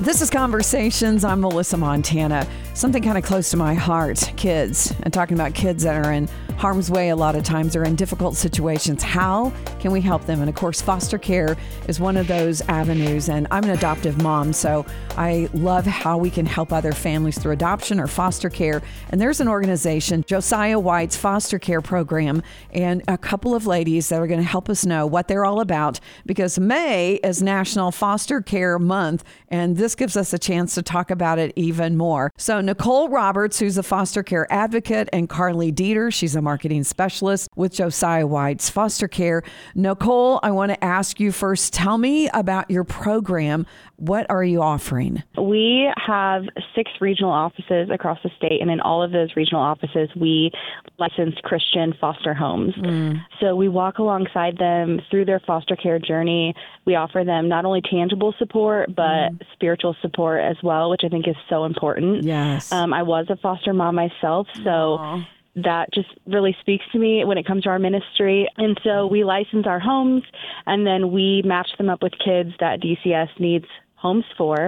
This is Conversations. I'm Melissa Montana. Something kind of close to my heart, kids. And talking about kids that are in harm's way a lot of times. They're in difficult situations. How can we help them? And of course, foster care is one of those avenues. And I'm an adoptive mom, so I love how we can help other families through adoption or foster care. And there's an organization, Josiah White's foster care program, and a couple of ladies that are going to help us know what they're all about, because May is National Foster Care Month, and this gives us a chance to talk about it even more. So Nicole Roberts, who's a foster care advocate, and Carly Dieter, she's a marketing specialist with Josiah White's Foster Care. Nicole, I want to ask you first, tell me about your program. What are you offering? We have 6 regional offices across the state, and in all of those regional offices, we license Christian foster homes. So we walk alongside them through their foster care journey. We offer them not only tangible support, but spiritual support as well, which I think is so important. Yes. I was a foster mom myself, so that just really speaks to me when it comes to our ministry. And so we license our homes, and then we match them up with kids that DCS needs homes for,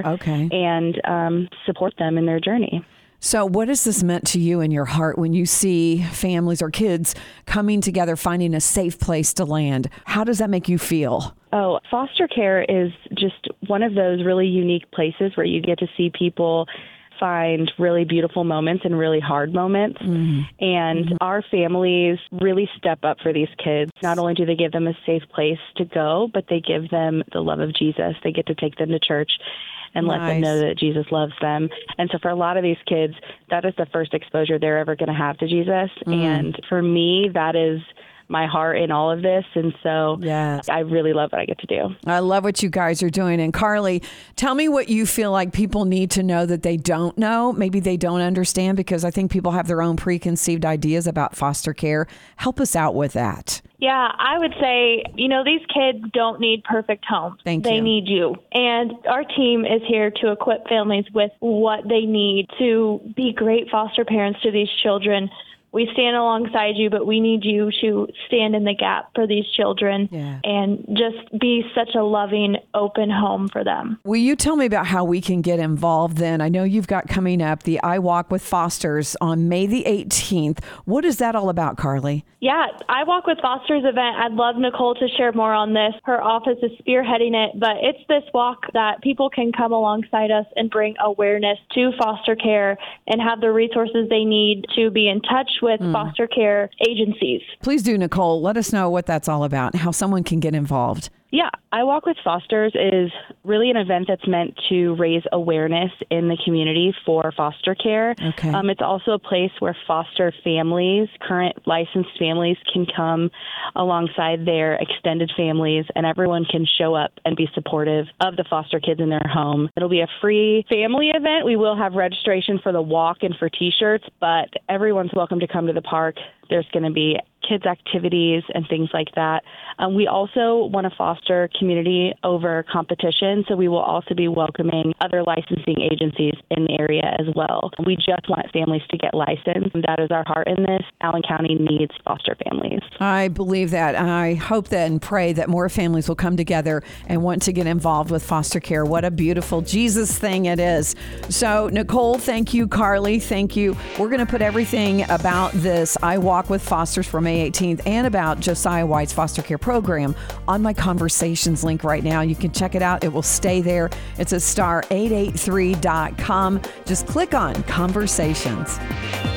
and support them in their journey. So what has this meant to you in your heart when you see families or kids coming together, finding a safe place to land? How does that make you feel? Oh, foster care is just one of those really unique places where you get to see people find really beautiful moments and really hard moments. And our families really step up for these kids. Not only do they give them a safe place to go, but they give them the love of Jesus. They get to take them to church and let them know that Jesus loves them. And so for a lot of these kids, that is the first exposure they're ever going to have to Jesus. And for me, that is my heart in all of this. And so I really love what I get to do. I love what you guys are doing. And Carly, tell me what you feel like people need to know that they don't know. Maybe they don't understand, because I think people have their own preconceived ideas about foster care. Help us out with that. Yeah, I would say, these kids don't need perfect homes. They need you. And our team is here to equip families with what they need to be great foster parents to these children. We stand alongside you, but we need you to stand in the gap for these children and just be such a loving, open home for them. Will you tell me about how we can get involved then? I know you've got coming up the I Walk with Fosters on May the 18th. What is that all about, Carly? Yeah, I Walk with Fosters event. I'd love Nicole to share more on this. Her office is spearheading it, but it's this walk that people can come alongside us and bring awareness to foster care and have the resources they need to be in touch with foster care agencies. Please do, Nicole. Let us know what that's all about and how someone can get involved. Yeah, I Walk with Fosters is really an event that's meant to raise awareness in the community for foster care. It's also a place where foster families, current licensed families, can come alongside their extended families, and everyone can show up and be supportive of the foster kids in their home. It'll be a free family event. We will have registration for the walk and for T-shirts, but everyone's welcome to come to the park. There's going to be kids' activities and things like that. We also want to foster community over competition, so we will also be welcoming other licensing agencies in the area as well. We just want families to get licensed. That is our heart in this. Allen County needs foster families. I believe that. I hope that and pray that more families will come together and want to get involved with foster care. What a beautiful Jesus thing it is. So, Nicole, thank you. Carly, thank you. We're going to put everything about this I Walk with Fosters for May 18th and about Josiah White's foster care program on my Conversations link right now. You can check it out. It will stay there. It's at star883.com. Just click on Conversations.